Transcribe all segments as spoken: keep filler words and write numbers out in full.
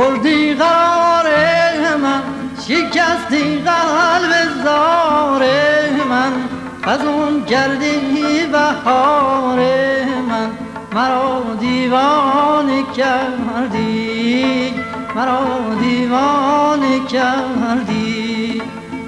بردی قرار من، شکستی قلب زار من، خزون کردی بهار من، مرا دیوانه کردی، مرا دیوانه کردی.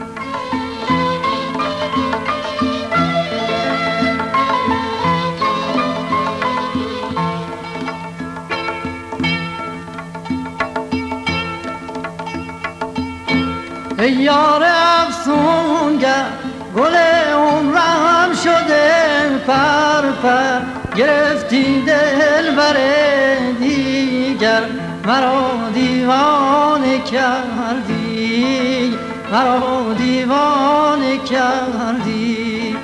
ای یار افسونگر، گل عمرم شده پر پر، گرفتی دلبر دیگر، مرا دیوانه کردی، مرا دیوانه کردی.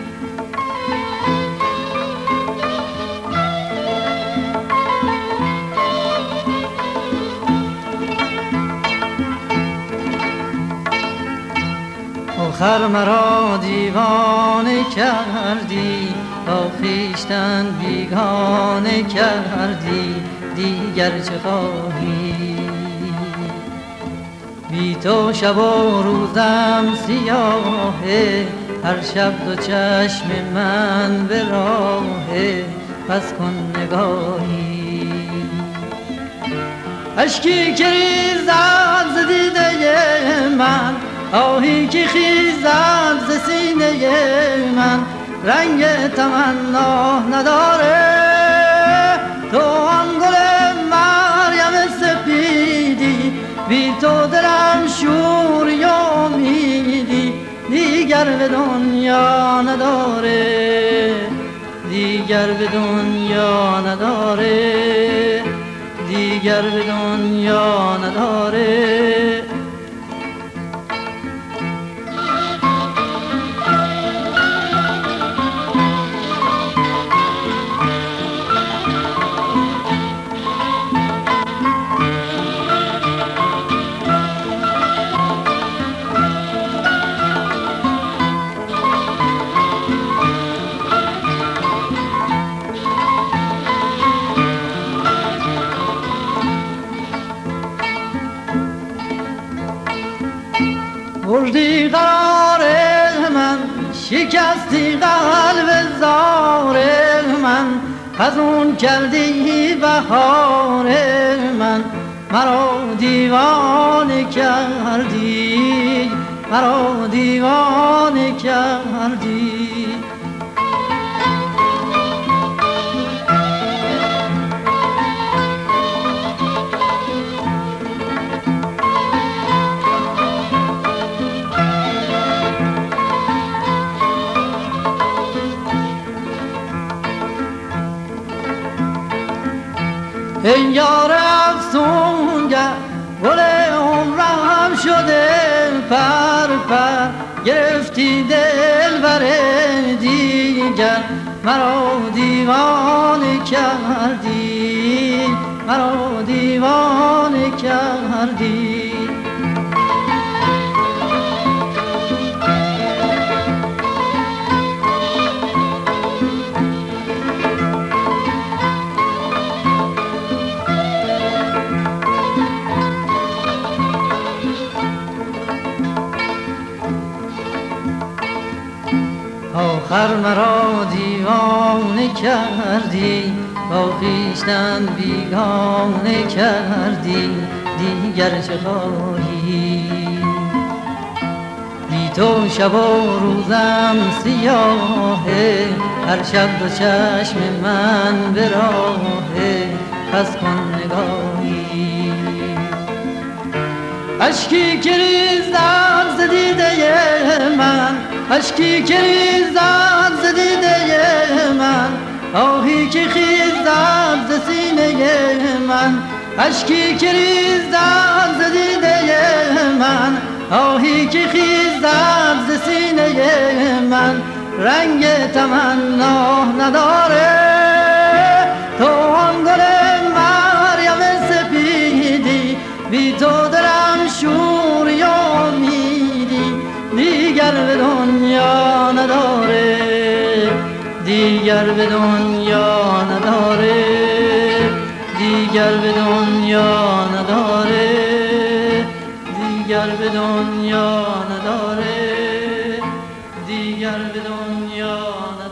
آخر مرا دیوانه کردی، با خویشتن بیگانه کردی، دیگر چه خواهی؟ بی تو شب و روزم سیاهه، هر شب دو چشم من به راهه، پس کن نگاهی. اشکی که ریزد ز دیده من، آهی که خیزد ز سینه من، رنگ تمنا نداره تو آن گل مریم سپیدی، بی تو دلم شوری و امیدی، دیگر به دنیا نداره، دیگر به دنیا نداره، دیگر به دنیا نداره. بردی قرار من، شکستی قلب زار من، خزون کردی بهار من، مرا دیوانه کردی، مرا دیوانه کردی. ای یار افسونگر، گل عمرم شده پر پر، گرفتی دلبر دیگر، مرا دیوانه کردی، مرا دیوانه کردی. آخر مرا دیوانه کردی، با خویشتن بیگانه کردی، دیگر چه خواهی؟ بی تو شب و روزم سیاهه، هر شب دو چشم من به راهه، پس کن نگاهی. اشکی که ریزد ز دیده من، اشکی که ریزد ز دیده من، آهی که خیزد ز سینه من، اشکی که ریزد ز دیده من، آهی که خیزد ز سینه من، رنگ تمنا نداره تو آن گل مریم سپیدی، بی تو دلم شوری و امیدی، دیگر به دنیا نداره، دیگر به دنیا نداره، دیگر به دنیا نداره. به دنیا نداره، دیگر به دنیا نداره.